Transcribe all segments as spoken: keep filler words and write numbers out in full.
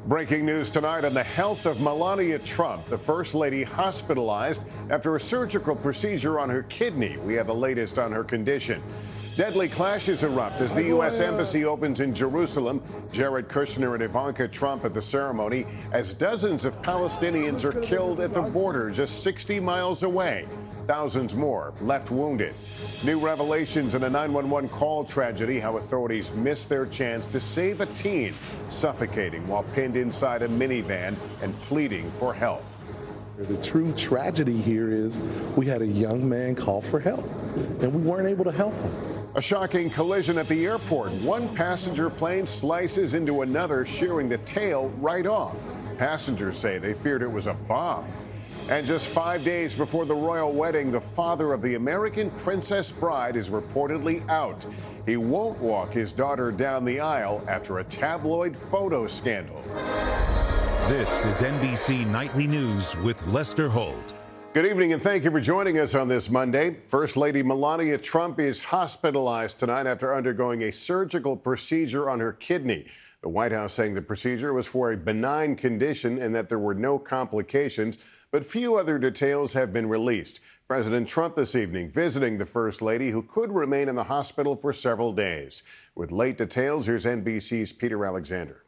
Breaking news tonight on the health of Melania Trump, the First Lady hospitalized after a surgical procedure on her kidney. We have the latest on her condition. Deadly clashes erupt as the U S Embassy opens in Jerusalem. Jared Kushner and Ivanka Trump at the ceremony as dozens of Palestinians are killed at the border just sixty miles away. Thousands more left wounded. New revelations in a nine one one call tragedy, how authorities missed their chance to save a teen suffocating while pinned inside a minivan and pleading for help. The true tragedy here is we had a young man call for help, and we weren't able to help him. A shocking collision at the airport. One passenger plane slices into another, shearing the tail right off. Passengers say they feared it was a bomb. And just five days before the royal wedding, the father of the American Princess Bride is reportedly out. He won't walk his daughter down the aisle after a tabloid photo scandal. This is N B C Nightly News with Lester Holt. Good evening and thank you for joining us on this Monday. First Lady Melania Trump is hospitalized tonight after undergoing a surgical procedure on her kidney. The White House saying the procedure was for a benign condition and that there were no complications, but few other details have been released. President Trump this evening visiting the First Lady, who could remain in the hospital for several days. With late details, here's N B C's Peter Alexander.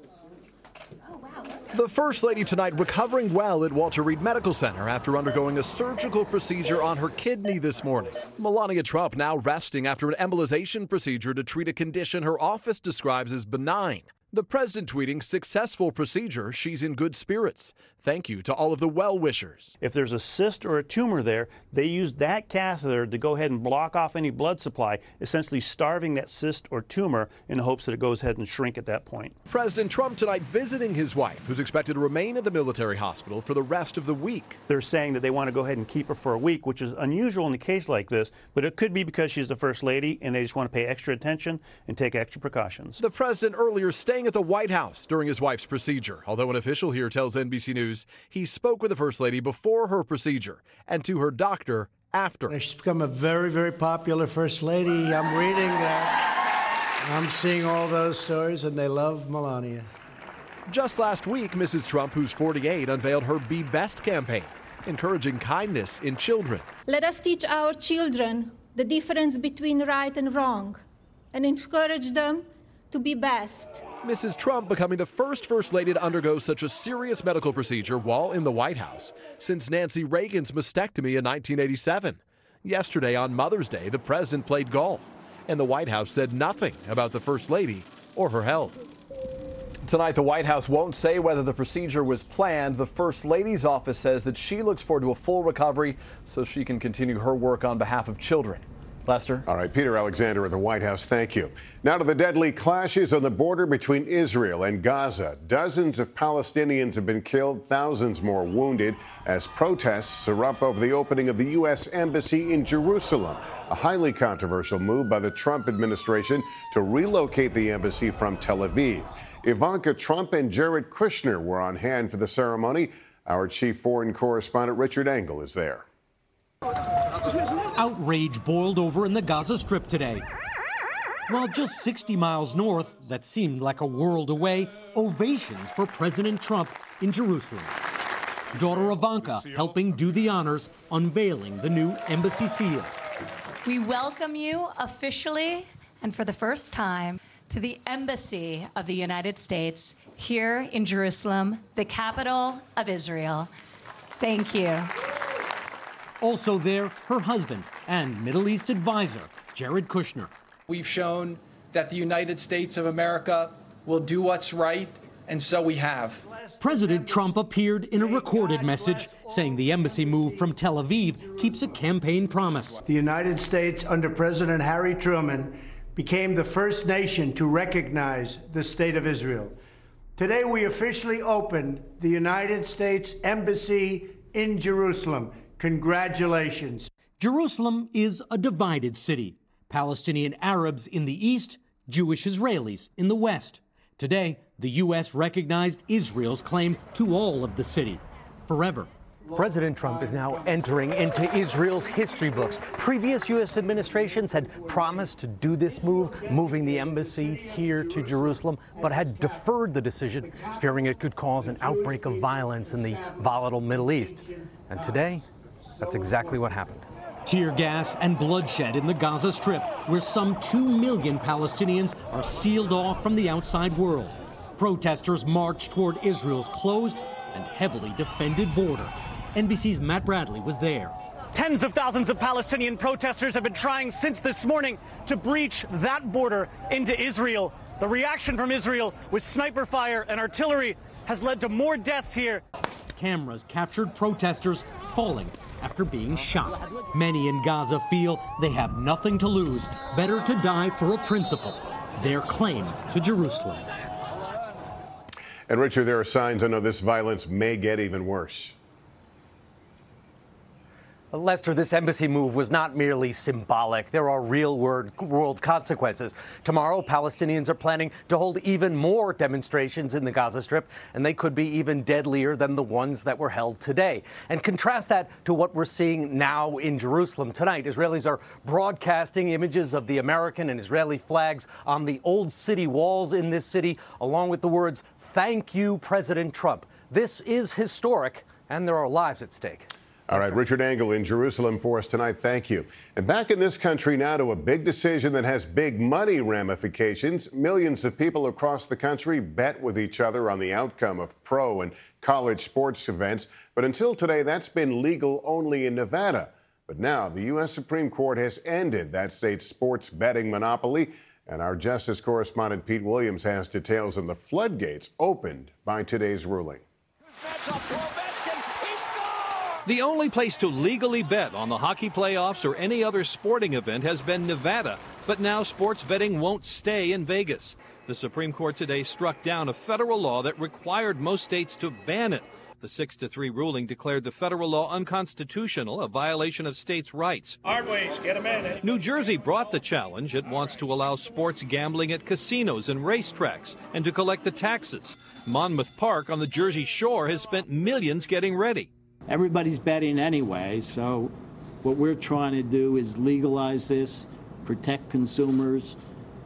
The First Lady tonight recovering well at Walter Reed Medical Center after undergoing a surgical procedure on her kidney this morning. Melania Trump now resting after an embolization procedure to treat a condition her office describes as benign. The president tweeting, "Successful procedure, she's in good spirits. Thank you to all of the well-wishers." If there's a cyst or a tumor there, they use that catheter to go ahead and block off any blood supply, essentially starving that cyst or tumor in the hopes that it goes ahead and shrink at that point. President Trump tonight visiting his wife, who's expected to remain at the military hospital for the rest of the week. They're saying that they want to go ahead and keep her for a week, which is unusual in a case like this, but it could be because she's the First Lady and they just want to pay extra attention and take extra precautions. The president earlier staying at the White House during his wife's procedure, although an official here tells N B C News he spoke with the First Lady before her procedure and to her doctor after. She's become a very, very popular First Lady. I'm reading that. I'm seeing all those stories, and they love Melania. Just last week, Missus Trump, who's forty-eight, unveiled her Be Best campaign, encouraging kindness in children. Let us teach our children the difference between right and wrong and encourage them to be best. Missus Trump becoming the first First Lady to undergo such a serious medical procedure while in the White House since Nancy Reagan's mastectomy in nineteen eighty-seven. Yesterday on Mother's Day, the president played golf, and the White House said nothing about the First Lady or her health. Tonight, the White House won't say whether the procedure was planned. The First Lady's office says that she looks forward to a full recovery so she can continue her work on behalf of children. Lester? All right, Peter Alexander at the White House, thank you. Now to the deadly clashes on the border between Israel and Gaza. Dozens of Palestinians have been killed, thousands more wounded as protests erupt over the opening of the U S Embassy in Jerusalem, a highly controversial move by the Trump administration to relocate the embassy from Tel Aviv. Ivanka Trump and Jared Kushner were on hand for the ceremony. Our chief foreign correspondent Richard Engel is there. Outrage boiled over in the Gaza Strip today. While just sixty miles north, that seemed like a world away, ovations for President Trump in Jerusalem. Daughter Ivanka helping do the honors, unveiling the new embassy seal. We welcome you officially and for the first time to the Embassy of the United States here in Jerusalem, the capital of Israel. Thank you. Also there, her husband and Middle East advisor, Jared Kushner. We've shown that the United States of America will do what's right, and so we have. President Trump appeared in a recorded message saying the embassy move from Tel Aviv keeps a campaign promise. The United States under President Harry Truman became the first nation to recognize the State of Israel. Today we officially opened the United States Embassy in Jerusalem. Congratulations. Jerusalem is a divided city. Palestinian Arabs in the east, Jewish Israelis in the west. Today, the U S recognized Israel's claim to all of the city forever. President Trump is now entering into Israel's history books. Previous U S administrations had promised to do this move, moving the embassy here to Jerusalem, but had deferred the decision, fearing it could cause an outbreak of violence in the volatile Middle East. And today, that's exactly what happened. Tear gas and bloodshed in the Gaza Strip, where some two million Palestinians are sealed off from the outside world. Protesters marched toward Israel's closed and heavily defended border. N B C's Matt Bradley was there. Tens of thousands of Palestinian protesters have been trying since this morning to breach that border into Israel. The reaction from Israel with sniper fire and artillery has led to more deaths here. Cameras captured protesters falling after being shot. Many in Gaza feel they have nothing to lose. Better to die for a principle, their claim to Jerusalem. And Richard, there are signs, I know, this violence may get even worse. Lester, this embassy move was not merely symbolic. There are real world consequences. Tomorrow, Palestinians are planning to hold even more demonstrations in the Gaza Strip, and they could be even deadlier than the ones that were held today. And contrast that to what we're seeing now in Jerusalem tonight. Israelis are broadcasting images of the American and Israeli flags on the old city walls in this city, along with the words, "Thank you, President Trump." This is historic, and there are lives at stake. All right, Richard Engel in Jerusalem for us tonight. Thank you. And back in this country now to a big decision that has big money ramifications. Millions of people across the country bet with each other on the outcome of pro and college sports events. But until today, that's been legal only in Nevada. But now the U S Supreme Court has ended that state's sports betting monopoly. And our justice correspondent Pete Williams has details on the floodgates opened by today's ruling. The only place to legally bet on the hockey playoffs or any other sporting event has been Nevada, but now sports betting won't stay in Vegas. The Supreme Court today struck down a federal law that required most states to ban it. The six to three ruling declared the federal law unconstitutional, a violation of states' rights. Hard ways, get them in. New Jersey brought the challenge. It wants to allow sports gambling at casinos and racetracks and to collect the taxes. Monmouth Park on the Jersey Shore has spent millions getting ready. Everybody's betting anyway, so what we're trying to do is legalize this, protect consumers,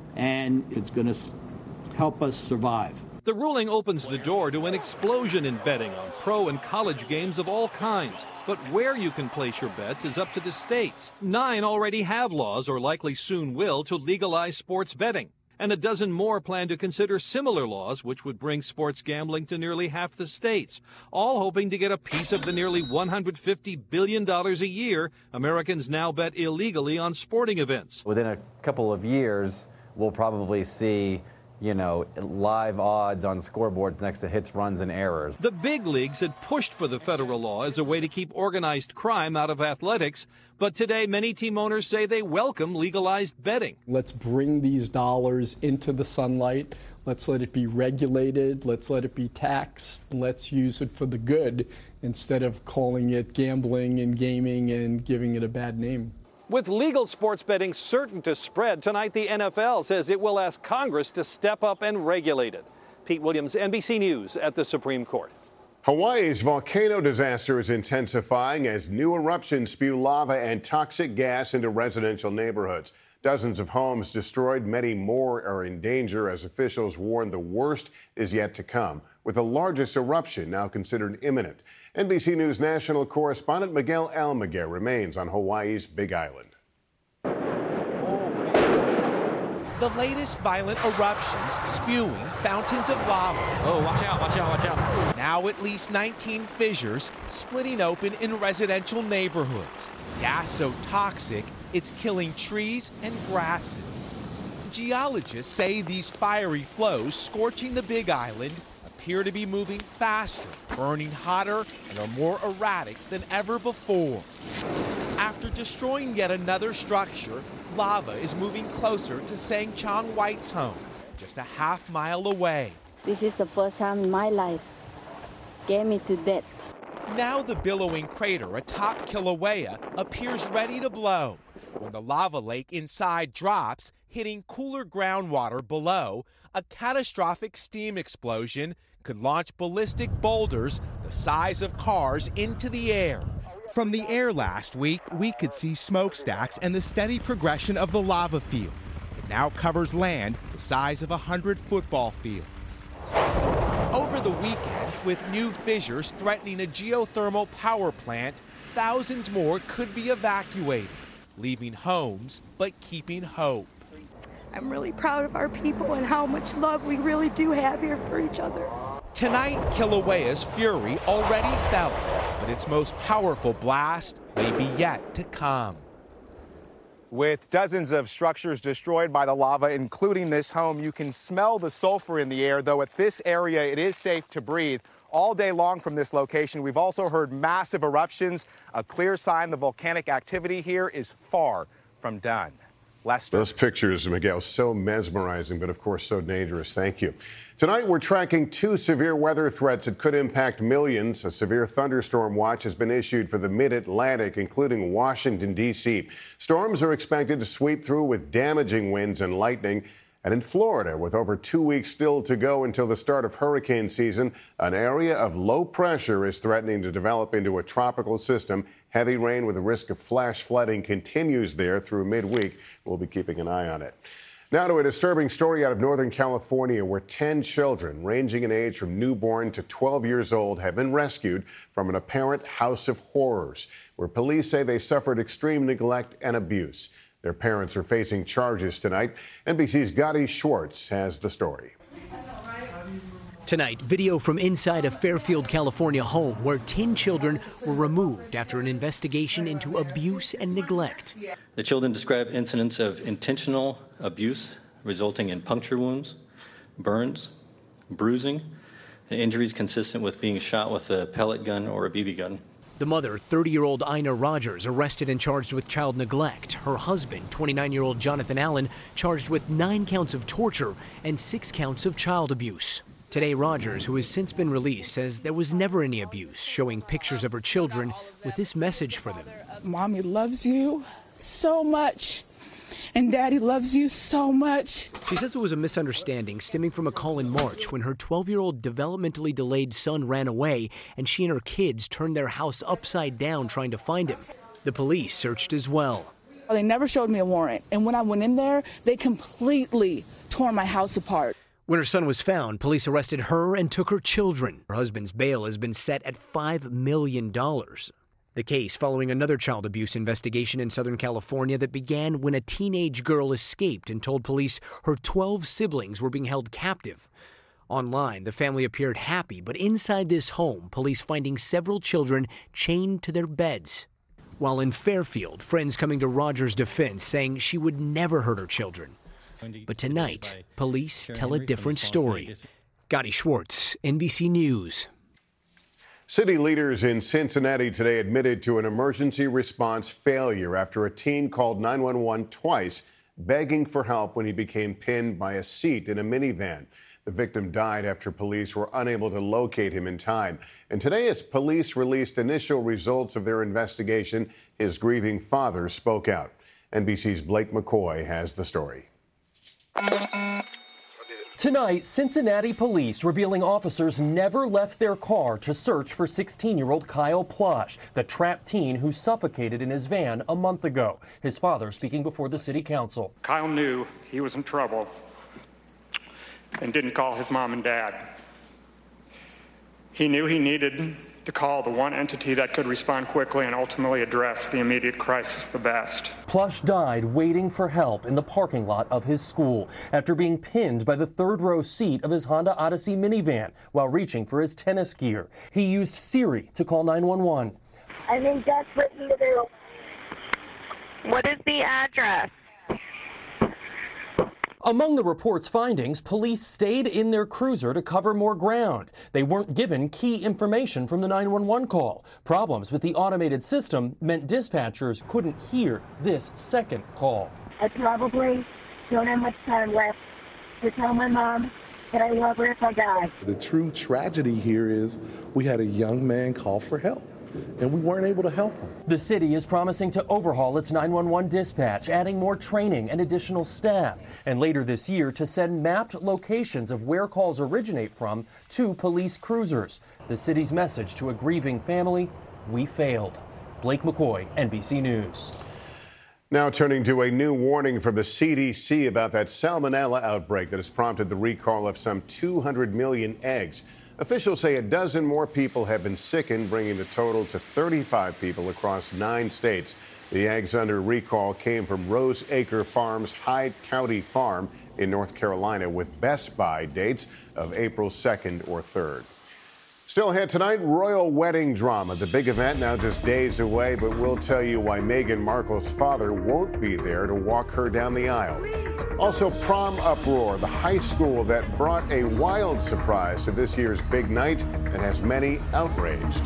and it's going to help us survive. The ruling opens the door to an explosion in betting on pro and college games of all kinds. But where you can place your bets is up to the states. Nine already have laws, or likely soon will, to legalize sports betting. And a dozen more plan to consider similar laws, which would bring sports gambling to nearly half the states, all hoping to get a piece of the nearly one hundred fifty billion dollars a year Americans now bet illegally on sporting events. Within a couple of years, we'll probably see, you know, live odds on scoreboards next to hits, runs, and errors. The big leagues had pushed for the federal law as a way to keep organized crime out of athletics, but today many team owners say they welcome legalized betting. Let's bring these dollars into the sunlight. Let's let it be regulated. Let's let it be taxed. Let's use it for the good instead of calling it gambling and gaming and giving it a bad name. With legal sports betting certain to spread, tonight the N F L says it will ask Congress to step up and regulate it. Pete Williams, N B C News at the Supreme Court. Hawaii's volcano disaster is intensifying as new eruptions spew lava and toxic gas into residential neighborhoods. Dozens of homes destroyed, many more are in danger as officials warn the worst is yet to come, with the largest eruption now considered imminent. N B C News national correspondent Miguel Almaguer remains on Hawaii's Big Island. The latest violent eruptions spewing fountains of lava. Oh, watch out, watch out, watch out. Now at least nineteen fissures splitting open in residential neighborhoods. Gas so toxic, it's killing trees and grasses. Geologists say these fiery flows scorching the Big Island appear to be moving faster, burning hotter, and are more erratic than ever before. After destroying yet another structure, lava is moving closer to Sang Chong White's home, just a half mile away. This is the first time in my life. Scared me to death. Now the billowing crater atop Kilauea appears ready to blow. When the lava lake inside drops, hitting cooler groundwater below, a catastrophic steam explosion could launch ballistic boulders the size of cars into the air. From the air last week, we could see smokestacks and the steady progression of the lava field. It now covers land the size of a hundred football fields. Over the weekend, with new fissures threatening a geothermal power plant, thousands more could be evacuated, leaving homes but keeping hope. I'm really proud of our people and how much love we really do have here for each other. Tonight, Kilauea's fury already felt, but its most powerful blast may be yet to come. With dozens of structures destroyed by the lava, including this home, you can smell the sulfur in the air, though at this area it is safe to breathe. All day long from this location, we've also heard massive eruptions, a clear sign the volcanic activity here is far from done. Lester. Those pictures, Miguel, so mesmerizing, but of course so dangerous. Thank you. Tonight, we're tracking two severe weather threats that could impact millions. A severe thunderstorm watch has been issued for the mid-Atlantic, including Washington, D C Storms are expected to sweep through with damaging winds and lightning. And in Florida, with over two weeks still to go until the start of hurricane season, an area of low pressure is threatening to develop into a tropical system. Heavy rain with a risk of flash flooding continues there through midweek. We'll be keeping an eye on it. Now to a disturbing story out of Northern California, where ten children, ranging in age from newborn to twelve years old, have been rescued from an apparent house of horrors, where police say they suffered extreme neglect and abuse. Their parents are facing charges tonight. N B C's Gotti Schwartz has the story. Tonight, video from inside a Fairfield, California home where ten children were removed after an investigation into abuse and neglect. The children describe incidents of intentional abuse resulting in puncture wounds, burns, bruising, and injuries consistent with being shot with a pellet gun or a B B gun. The mother, thirty-year-old Ina Rogers, arrested and charged with child neglect. Her husband, twenty-nine-year-old Jonathan Allen, charged with nine counts of torture and six counts of child abuse. Today, Rogers, who has since been released, says there was never any abuse, showing pictures of her children with this message for them. Mommy loves you so much, and Daddy loves you so much. She says it was a misunderstanding stemming from a call in March when her twelve-year-old developmentally delayed son ran away and she and her kids turned their house upside down trying to find him. The police searched as well. They never showed me a warrant, and when I went in there, they completely tore my house apart. When her son was found, police arrested her and took her children. Her husband's bail has been set at five million dollars. The case following another child abuse investigation in Southern California that began when a teenage girl escaped and told police her twelve siblings were being held captive. Online, the family appeared happy, but inside this home, police finding several children chained to their beds. While in Fairfield, friends coming to Rogers' defense saying she would never hurt her children. But tonight, police tell a different story. Gotti Schwartz, N B C News. City leaders in Cincinnati today admitted to an emergency response failure after a teen called nine one one twice, begging for help when he became pinned by a seat in a minivan. The victim died after police were unable to locate him in time. And today, as police released initial results of their investigation, his grieving father spoke out. N B C's Blake McCoy has the story. Tonight, Cincinnati police revealing officers never left their car to search for sixteen-year-old Kyle Plush, the trapped teen who suffocated in his van a month ago. His father speaking before the city council. Kyle knew he was in trouble and didn't call his mom and dad. He knew he needed to call the one entity that could respond quickly and ultimately address the immediate crisis the best. Plush died waiting for help in the parking lot of his school after being pinned by the third row seat of his Honda Odyssey minivan while reaching for his tennis gear. He used Siri to call nine one one. I'm in desperate need of help. What is the address? Among the report's findings, police stayed in their cruiser to cover more ground. They weren't given key information from the nine one one call. Problems with the automated system meant dispatchers couldn't hear this second call. I probably don't have much time left to tell my mom that I love her if I die. The true tragedy here is we had a young man call for help. and we weren't able to help them. The city is promising to overhaul its nine one one dispatch, adding more training and additional staff, and later this year to send mapped locations of where calls originate from to police cruisers. The city's message to a grieving family: we failed. Blake McCoy, N B C News. Now turning to a new warning from the C D C about that salmonella outbreak that has prompted the recall of some two hundred million eggs. Officials say a dozen more people have been sickened, bringing the total to thirty-five people across nine states. The eggs under recall came from Rose Acre Farms Hyde County Farm in North Carolina, with Best Buy dates of April second or third. Still ahead tonight, royal wedding drama. The big event now just days away, but we'll tell you why Meghan Markle's father won't be there to walk her down the aisle. Also, prom uproar, the high school that brought a wild surprise to this year's big night and has many outraged.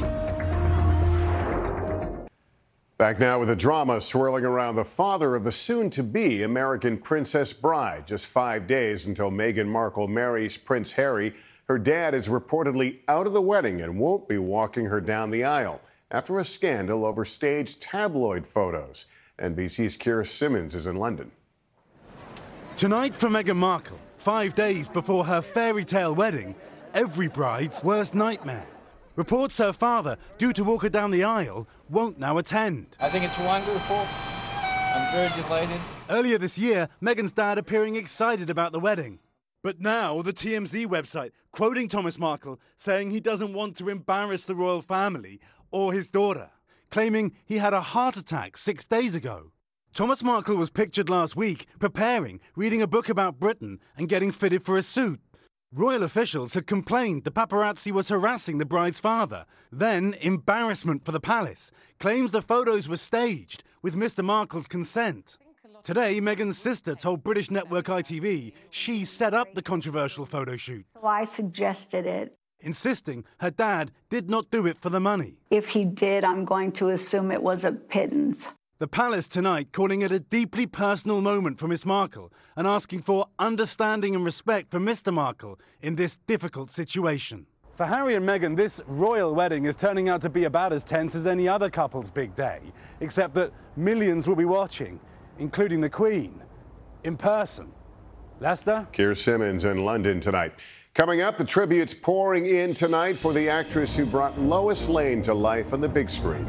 Back now with the drama swirling around the father of the soon-to-be American Princess Bride. Just five days until Meghan Markle marries Prince Harry. Her dad is reportedly out of the wedding and won't be walking her down the aisle after a scandal over staged tabloid photos. N B C's Keir Simmons is in London. Tonight for Meghan Markle, five days before her fairy tale wedding, every bride's worst nightmare. Reports her father, due to walk her down the aisle, won't now attend. I think it's wonderful. I'm very delighted. Earlier this year, Meghan's dad appearing excited about the wedding. But now, the T M Z website, quoting Thomas Markle, saying he doesn't want to embarrass the royal family or his daughter, claiming he had a heart attack six days ago. Thomas Markle was pictured last week preparing, reading a book about Britain and getting fitted for a suit. Royal officials had complained the paparazzi was harassing the bride's father. Then, embarrassment for the palace, claims the photos were staged with Mister Markle's consent. Today, Meghan's sister told British network I T V she set up the controversial photo shoot. So I suggested it. Insisting her dad did not do it for the money. If he did, I'm going to assume it was a pittance. The palace tonight calling it a deeply personal moment for Miss Markle and asking for understanding and respect for Mister Markle in this difficult situation. For Harry and Meghan, this royal wedding is turning out to be about as tense as any other couple's big day, except that millions will be watching, including the Queen, in person. Lester? Keir Simmons in London tonight. Coming up, the tributes pouring in tonight for the actress who brought Lois Lane to life on the big screen.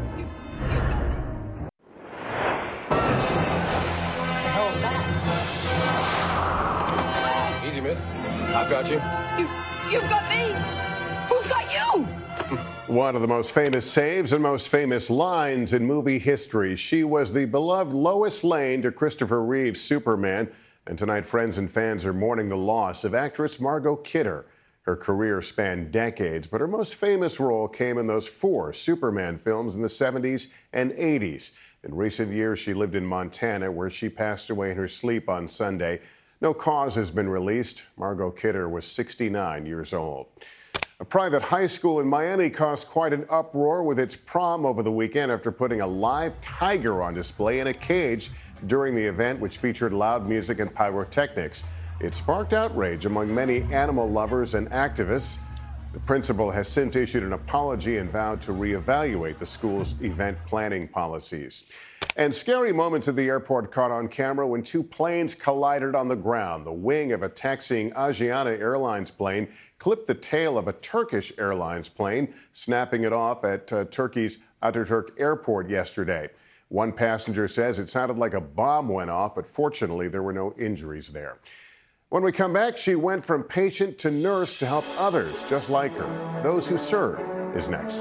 Easy, miss. I've got you. You, you've got me. Who's got you? One of the most famous saves and most famous lines in movie history. She was the beloved Lois Lane to Christopher Reeve's Superman. And tonight, friends and fans are mourning the loss of actress Margot Kidder. Her career spanned decades, but her most famous role came in those four Superman films in the seventies and eighties. In recent years, she lived in Montana, where she passed away in her sleep on Sunday. No cause has been released. Margot Kidder was sixty-nine years old. A private high school in Miami caused quite an uproar with its prom over the weekend after putting a live tiger on display in a cage during the event, which featured loud music and pyrotechnics. It sparked outrage among many animal lovers and activists. The principal has since issued an apology and vowed to reevaluate the school's event planning policies. And scary moments at the airport caught on camera when two planes collided on the ground. The wing of a taxiing Asiana Airlines plane clipped the tail of a Turkish Airlines plane, snapping it off at uh, Turkey's Ataturk Airport yesterday. One passenger says it sounded like a bomb went off, but fortunately there were no injuries there. When we come back, she went from patient to nurse to help others just like her. Those Who Serve is next.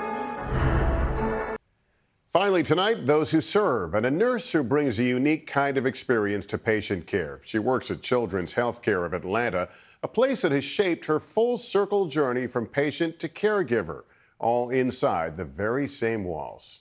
Finally tonight, Those Who Serve, and a nurse who brings a unique kind of experience to patient care. She works at Children's Healthcare of Atlanta, a place that has shaped her full circle journey from patient to caregiver, all inside the very same walls.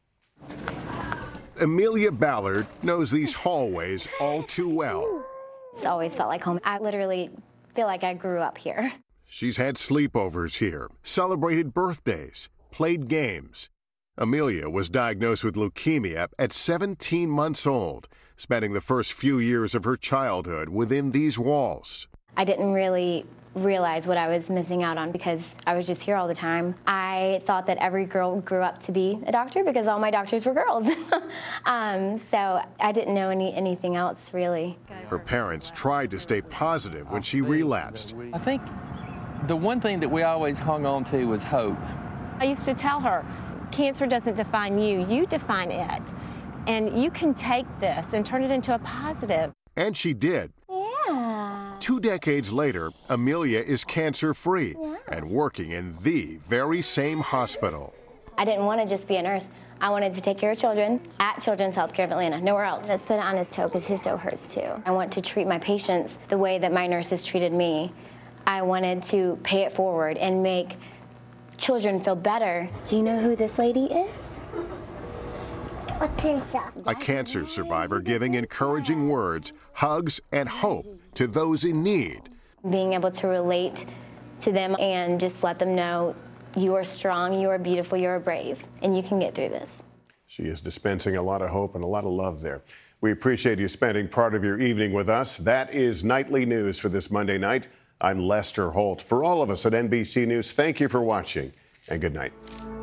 Amelia Ballard knows these hallways all too well. It's always felt like home. I literally feel like I grew up here. She's had sleepovers here, celebrated birthdays, played games. Amelia was diagnosed with leukemia at seventeen months old, spending the first few years of her childhood within these walls. I didn't really realize what I was missing out on because I was just here all the time. I thought that every girl grew up to be a doctor because all my doctors were girls. um, so I didn't know any anything else, really. Her parents tried to stay positive when she relapsed. I think the one thing that we always hung on to was hope. I used to tell her, cancer doesn't define you, you define it. And you can take this and turn it into a positive. And she did. Yeah. Two decades later, Amelia is cancer-free Yeah. and working in the very same hospital. I didn't want to just be a nurse. I wanted to take care of children at Children's Healthcare of Atlanta, nowhere else. Let's put it on his toe because his toe hurts too. I want to treat my patients the way that my nurses treated me. I wanted to pay it forward and make children feel better. Do you know who this lady is? A cancer survivor giving encouraging words, hugs, and hope to those in need. Being able to relate to them and just let them know you are strong, you are beautiful, you are brave, and you can get through this. She is dispensing a lot of hope and a lot of love there. We appreciate you spending part of your evening with us. That is Nightly News for this Monday night. I'm Lester Holt. For all of us at N B C News, thank you for watching and good night.